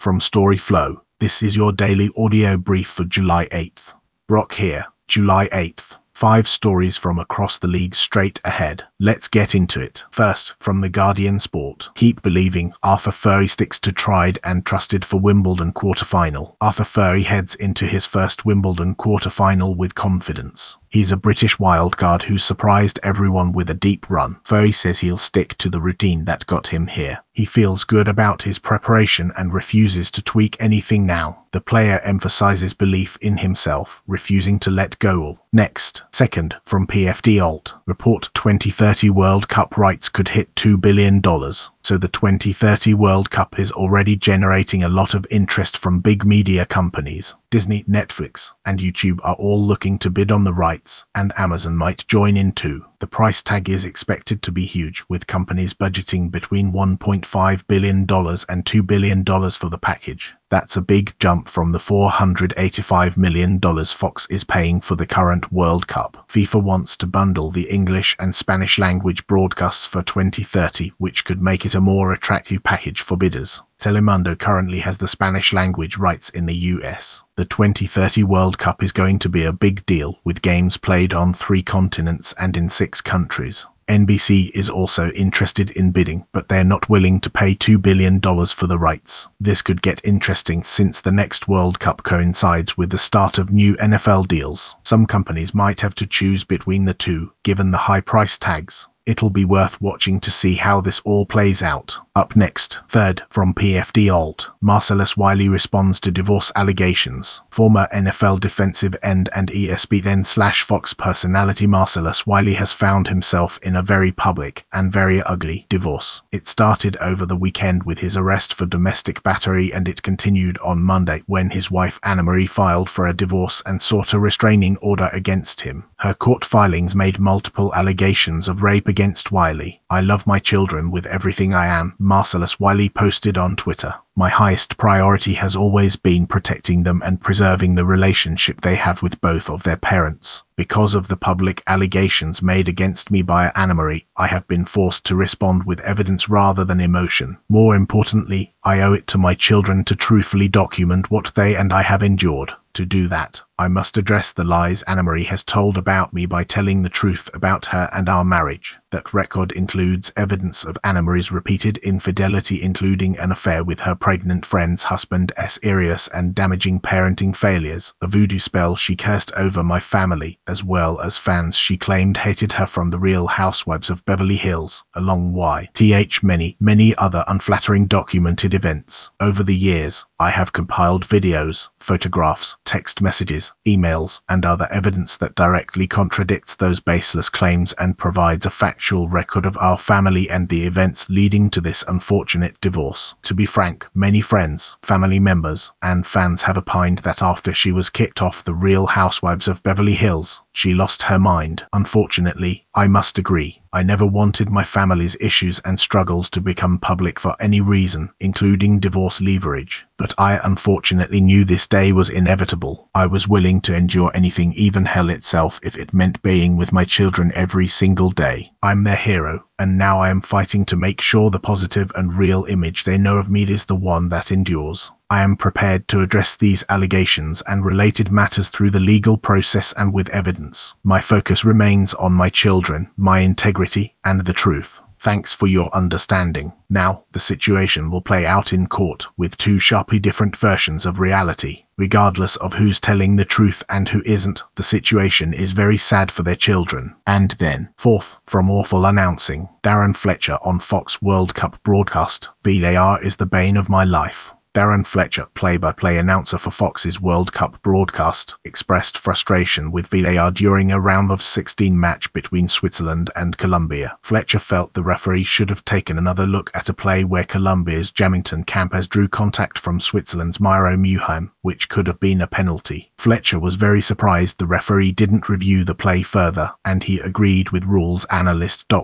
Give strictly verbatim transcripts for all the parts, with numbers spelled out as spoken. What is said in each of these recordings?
from Storyflow. This is your daily audio brief for July eighth. Brock here, July eighth. Five stories from across the league straight ahead. Let's get into it. First, from The Guardian Sport. Keep believing. Arthur Furry sticks to tried and trusted for Wimbledon quarterfinal. Arthur Furry heads into his first Wimbledon quarterfinal with confidence. He's a British wildcard who surprised everyone with a deep run. Furry says he'll stick to the routine that got him here. He feels good about his preparation and refuses to tweak anything now. The player emphasizes belief in himself, refusing to let go. Next, second, from P F D Alt. Report twenty thirty World Cup rights could hit two billion dollars. So the twenty thirty World Cup is already generating a lot of interest from big media companies. Disney, Netflix, and YouTube are all looking to bid on the rights, and Amazon might join in too. The price tag is expected to be huge, with companies budgeting between one point five billion dollars and two billion dollars for the package. That's a big jump from the four hundred eighty-five million dollars Fox is paying for the current World Cup. FIFA wants to bundle the English and Spanish language broadcasts for twenty thirty, which could make it a more attractive package for bidders. Telemundo currently has the Spanish language rights in the U S. The twenty thirty World Cup is going to be a big deal, with games played on three continents and in six countries. N B C is also interested in bidding, but they're not willing to pay two billion dollars for the rights. This could get interesting since the next World Cup coincides with the start of new N F L deals. Some companies might have to choose between the two, given the high price tags. It'll be worth watching to see how this all plays out. Up next, third, from P F D Alt. Marcellus Wiley responds to divorce allegations. Former N F L defensive end and E S P N slash Fox personality Marcellus Wiley has found himself in a very public and very ugly divorce. It started over the weekend with his arrest for domestic battery, and it continued on Monday when his wife Annemarie filed for a divorce and sought a restraining order against him. Her court filings made multiple allegations of rape against Wiley. "I love my children with everything I am," Marcellus Wiley posted on Twitter. "My highest priority has always been protecting them and preserving the relationship they have with both of their parents. Because of the public allegations made against me by Annemarie, I have been forced to respond with evidence rather than emotion. More importantly, I owe it to my children to truthfully document what they and I have endured. To do that, I must address the lies Annemarie has told about me by telling the truth about her and our marriage. That record includes evidence of Annemarie's repeated infidelity, including an affair with her pregnant friend's husband S. Arias, and damaging parenting failures, a voodoo spell she cast over my family, as well as fans she claimed hated her from the Real Housewives of Beverly Hills, along with many, many other unflattering documented events. Over the years, I have compiled videos, photographs, text messages, emails, and other evidence that directly contradicts those baseless claims and provides a factual record of our family and the events leading to this unfortunate divorce. To be frank, many friends, family members, and fans have opined that after she was kicked off the Real Housewives of Beverly Hills, she lost her mind. Unfortunately, I must agree. I never wanted my family's issues and struggles to become public for any reason, including divorce leverage. But I unfortunately knew this day was inevitable. I was willing to endure anything, even hell itself, if it meant being with my children every single day. I'm their hero, and now I am fighting to make sure the positive and real image they know of me is the one that endures. I am prepared to address these allegations and related matters through the legal process and with evidence. My focus remains on my children, my integrity, and the truth. Thanks for your understanding. Now, the situation will play out in court, with two sharply different versions of reality. Regardless of who's telling the truth and who isn't, the situation is very sad for their children. And then, fourth, from Awful announcing, Darren Fletcher on Fox World Cup broadcast. V A R is the bane of my life. Darren Fletcher, play-by-play announcer for Fox's World Cup broadcast, expressed frustration with V A R during a round of sixteen match between Switzerland and Colombia. Fletcher felt the referee should have taken another look at a play where Colombia's Jamington Campaz drew contact from Switzerland's Miro Muheim, which could have been a penalty. Fletcher was very surprised the referee didn't review the play further, and he agreed with rules analyst Doctor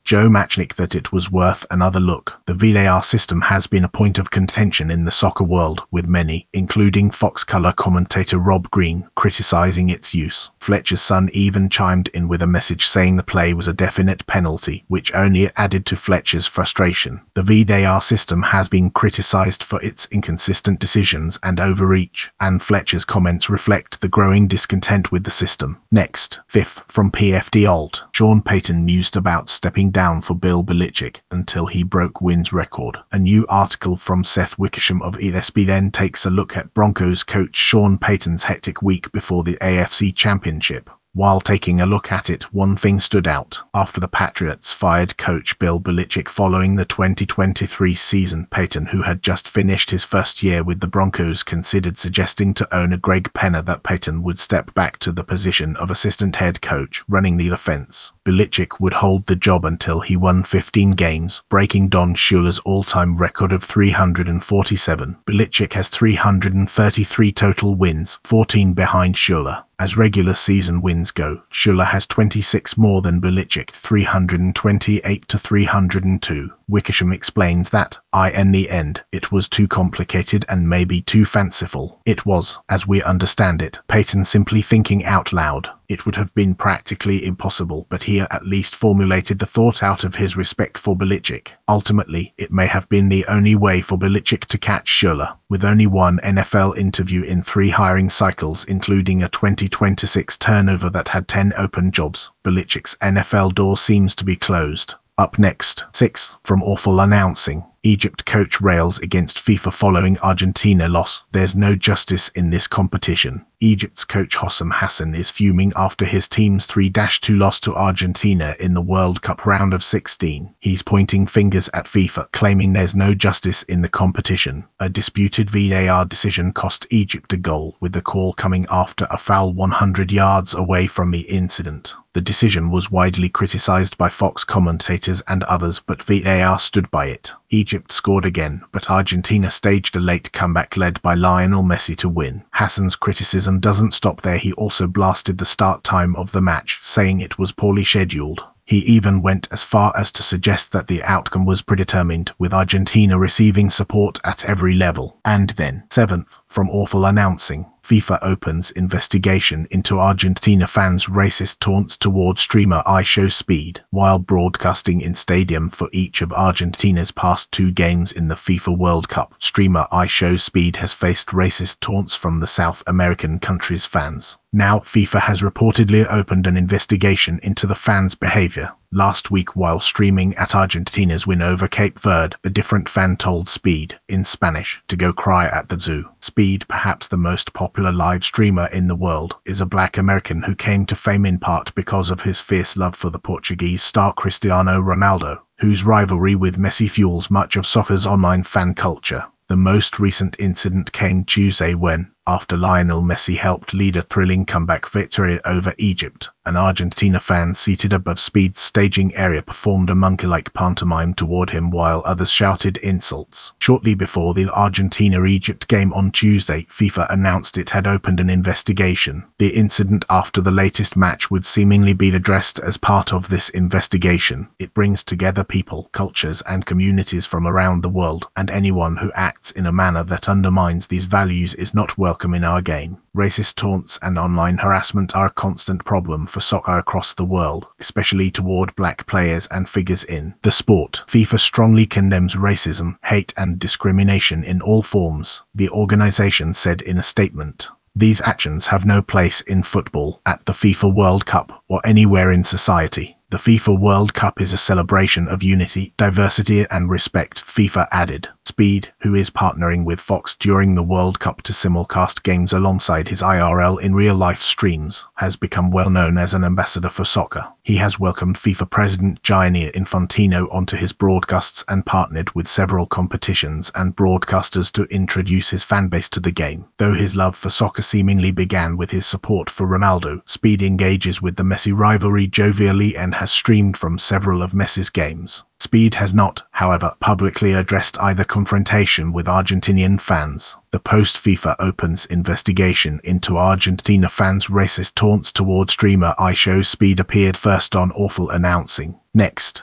Joe Matchnick that it was worth another look. The V A R system has been a point of contention in the soccer world, with many, including Fox color commentator Rob Green, criticizing its use. Fletcher's son even chimed in with a message saying the play was a definite penalty, which only added to Fletcher's frustration. The V A R system has been criticized for its inconsistent decisions and overreach, and Fletcher's comments reflect the growing discontent with the system. Next, fifth from P F D Alt, Sean Payton mused about stepping down for Bill Belichick until he broke wins record. A new article from Seth Wickersham of E S P N takes a look at Broncos coach Sean Payton's hectic week before the A F C Championship. While taking a look at it, one thing stood out. After the Patriots fired coach Bill Belichick following the twenty twenty-three season, Payton, who had just finished his first year with the Broncos, considered suggesting to owner Greg Penner that Payton would step back to the position of assistant head coach, running the offense. Belichick would hold the job until he won fifteen games, breaking Don Shula's all-time record of three hundred forty-seven. Belichick has three hundred thirty-three total wins, fourteen behind Shula. As regular season wins go, Shula has twenty-six more than Belichick, three hundred twenty-eight to three hundred two. Wickersham explains that, I in the end, it was too complicated and maybe too fanciful. It was, as we understand it, Payton simply thinking out loud. It would have been practically impossible, but he at least formulated the thought out of his respect for Belichick. Ultimately, it may have been the only way for Belichick to catch Shula. With only one N F L interview in three hiring cycles, including a twenty twenty-six turnover that had ten open jobs, Belichick's N F L door seems to be closed. Up next, six from Awful Announcing. Egypt coach rails against FIFA following Argentina loss. There's no justice in this competition. Egypt's coach Hossam Hassan is fuming after his team's three two loss to Argentina in the World Cup round of sixteen. He's pointing fingers at FIFA, claiming there's no justice in the competition. A disputed V A R decision cost Egypt a goal, with the call coming after a foul one hundred yards away from the incident. The decision was widely criticized by Fox commentators and others, but V A R stood by it. Egypt scored again, but Argentina staged a late comeback led by Lionel Messi to win. Hassan's criticism doesn't stop there. He also blasted the start time of the match, saying it was poorly scheduled. He even went as far as to suggest that the outcome was predetermined, with Argentina receiving support at every level. And then, seventh, from Awful Announcing. FIFA opens investigation into Argentina fans' racist taunts toward streamer iShowSpeed. While broadcasting in stadium for each of Argentina's past two games in the FIFA World Cup, streamer iShowSpeed has faced racist taunts from the South American country's fans. Now, FIFA has reportedly opened an investigation into the fans' behavior. Last week, while streaming at Argentina's win over Cape Verde, a different fan told Speed, in Spanish, to go cry at the zoo. Speed, perhaps the most popular live streamer in the world, is a black American who came to fame in part because of his fierce love for the Portuguese star Cristiano Ronaldo, whose rivalry with Messi fuels much of soccer's online fan culture. The most recent incident came Tuesday when, after Lionel Messi helped lead a thrilling comeback victory over Egypt, an Argentina fan seated above Speed's staging area performed a monkey-like pantomime toward him while others shouted insults. Shortly before the Argentina-Egypt game on Tuesday, FIFA announced it had opened an investigation. The incident after the latest match would seemingly be addressed as part of this investigation. It brings together people, cultures, and communities from around the world, and anyone who acts in a manner that undermines these values is not welcome in our game. Racist taunts and online harassment are a constant problem for soccer across the world, especially toward black players and figures in the sport. FIFA strongly condemns racism, hate, and discrimination in all forms, the organization said in a statement. These actions have no place in football, at the FIFA World Cup, or anywhere in society. The FIFA World Cup is a celebration of unity, diversity, and respect, FIFA added. Speed, who is partnering with Fox during the World Cup to simulcast games alongside his I R L in real-life streams, has become well known as an ambassador for soccer. He has welcomed FIFA President Gianni Infantino onto his broadcasts and partnered with several competitions and broadcasters to introduce his fanbase to the game. Though his love for soccer seemingly began with his support for Ronaldo, Speed engages with the Messi rivalry jovially and has streamed from several of Messi's games. Speed has not, however, publicly addressed either confrontation with Argentinian fans. The post-FIFA Opens investigation into Argentina fans' racist taunts toward streamer iShowSpeed appeared first on Awful Announcing. Next,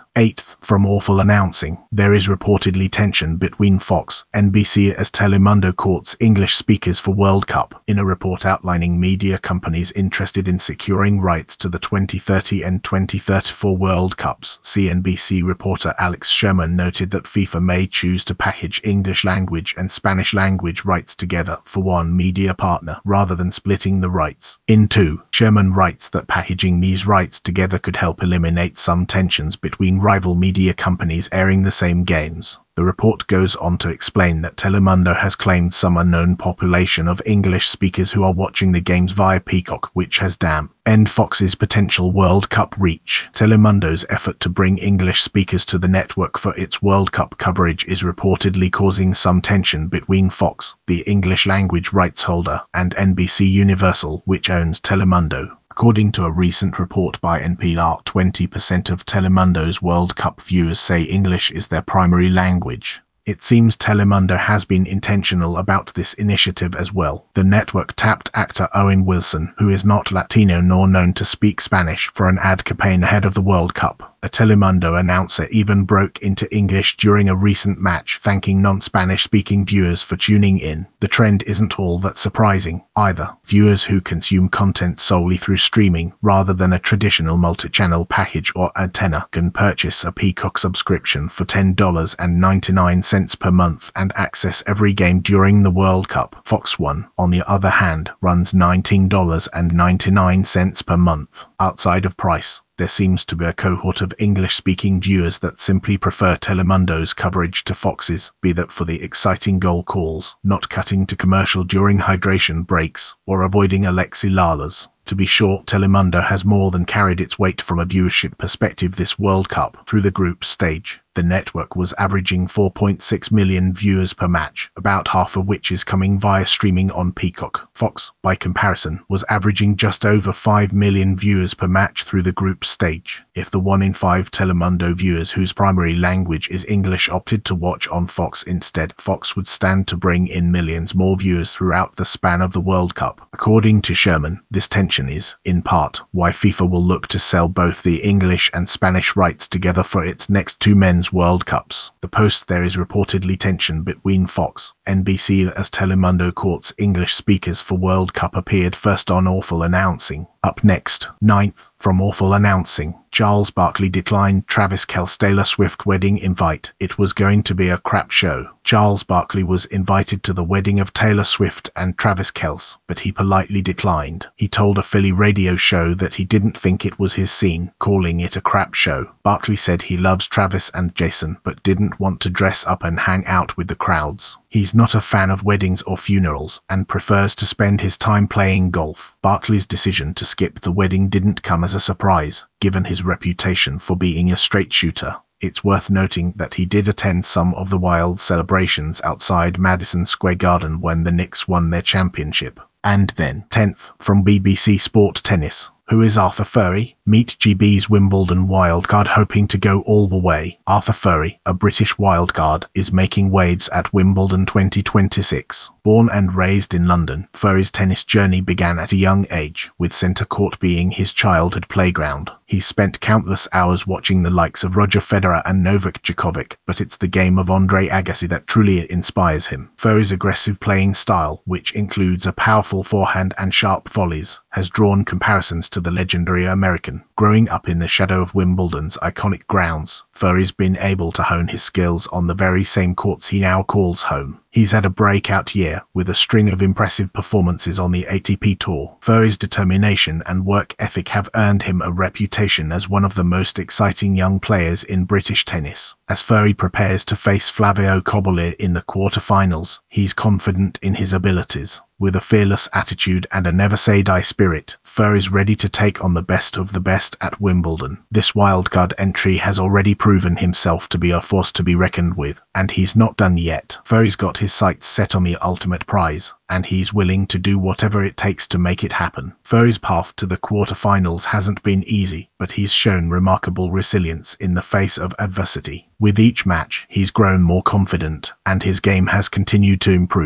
eighth. From Awful Announcing, there is reportedly tension between Fox, N B C as Telemundo courts English speakers for World Cup. In a report outlining media companies interested in securing rights to the twenty thirty and twenty thirty-four World Cups, C N B C reporter Alex Sherman noted that FIFA may choose to package English language and Spanish language rights together for one media partner rather than splitting the rights in two. Sherman writes that packaging these rights together could help eliminate some tensions between rival media companies airing the same games. The report goes on to explain that Telemundo has claimed some unknown population of English speakers who are watching the games via Peacock, which has dampened Fox's potential World Cup reach. Telemundo's effort to bring English speakers to the network for its World Cup coverage is reportedly causing some tension between Fox, the English language rights holder, and N B C Universal, which owns Telemundo. According to a recent report by N P R, twenty percent of Telemundo's World Cup viewers say English is their primary language. It seems Telemundo has been intentional about this initiative as well. The network tapped actor Owen Wilson, who is not Latino nor known to speak Spanish, for an ad campaign ahead of the World Cup. A Telemundo announcer even broke into English during a recent match, thanking non-Spanish-speaking viewers for tuning in. The trend isn't all that surprising, either. Viewers who consume content solely through streaming, rather than a traditional multi-channel package or antenna, can purchase a Peacock subscription for ten dollars and ninety-nine cents per month and access every game during the World Cup. Fox One, on the other hand, runs nineteen dollars and ninety-nine cents per month. Outside of price, there seems to be a cohort of English-speaking viewers that simply prefer Telemundo's coverage to Fox's, be that for the exciting goal calls, not cutting to commercial during hydration breaks, or avoiding Alexi Lala's. To be sure, Telemundo has more than carried its weight from a viewership perspective this World Cup. Through the group stage, the network was averaging four point six million viewers per match, about half of which is coming via streaming on Peacock. Fox, by comparison, was averaging just over five million viewers per match through the group stage. If the one in five Telemundo viewers whose primary language is English opted to watch on Fox instead, Fox would stand to bring in millions more viewers throughout the span of the World Cup. According to Sherman, this tension is, in part, why FIFA will look to sell both the English and Spanish rights together for its next two men's World Cups. The post there is reportedly tension between Fox, N B C as Telemundo courts English speakers for World Cup appeared first on Awful Announcing. Up next, ninth, from Awful Announcing, Charles Barkley declined Travis Kelce's Taylor Swift wedding invite. It was going to be a crap show. Charles Barkley was invited to the wedding of Taylor Swift and Travis Kelce, but he politely declined. He told a Philly radio show that he didn't think it was his scene, calling it a crap show. Barkley said he loves Travis and Jason, but didn't want to dress up and hang out with the crowds. He's not a fan of weddings or funerals, and prefers to spend his time playing golf. Barkley's decision to skip the wedding didn't come as a surprise, given his reputation for being a straight shooter. It's worth noting that he did attend some of the wild celebrations outside Madison Square Garden when the Knicks won their championship. And then, tenth, from B B C Sport Tennis. Who is Arthur Furry? Meet G B's Wimbledon wildcard hoping to go all the way. Arthur Furry, a British wildcard, is making waves at Wimbledon twenty twenty-six. Born and raised in London, Furry's tennis journey began at a young age, with centre court being his childhood playground. He's spent countless hours watching the likes of Roger Federer and Novak Djokovic, but it's the game of Andre Agassi that truly inspires him. Furry's aggressive playing style, which includes a powerful forehand and sharp volleys, has drawn comparisons to the legendary American. Growing up in the shadow of Wimbledon's iconic grounds, Furry's been able to hone his skills on the very same courts he now calls home. He's had a breakout year, with a string of impressive performances on the A T P Tour. Furry's determination and work ethic have earned him a reputation as one of the most exciting young players in British tennis. As Furry prepares to face Flavio Cobolli in the quarter-finals, he's confident in his abilities. With a fearless attitude and a never-say-die spirit, Furry's ready to take on the best of the best at Wimbledon. This wildcard entry has already proven himself to be a force to be reckoned with, and he's not done yet. Furry's got his sights set on the ultimate prize, and he's willing to do whatever it takes to make it happen. Furry's path to the quarterfinals hasn't been easy, but he's shown remarkable resilience in the face of adversity. With each match, he's grown more confident, and his game has continued to improve.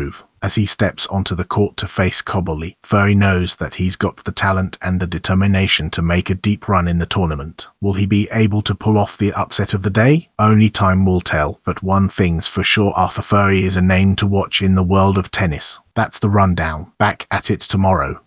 As he steps onto the court to face Cobley, Furry knows that he's got the talent and the determination to make a deep run in the tournament. Will he be able to pull off the upset of the day? Only time will tell, but one thing's for sure, Arthur Furry is a name to watch in the world of tennis. That's the rundown. Back at it tomorrow.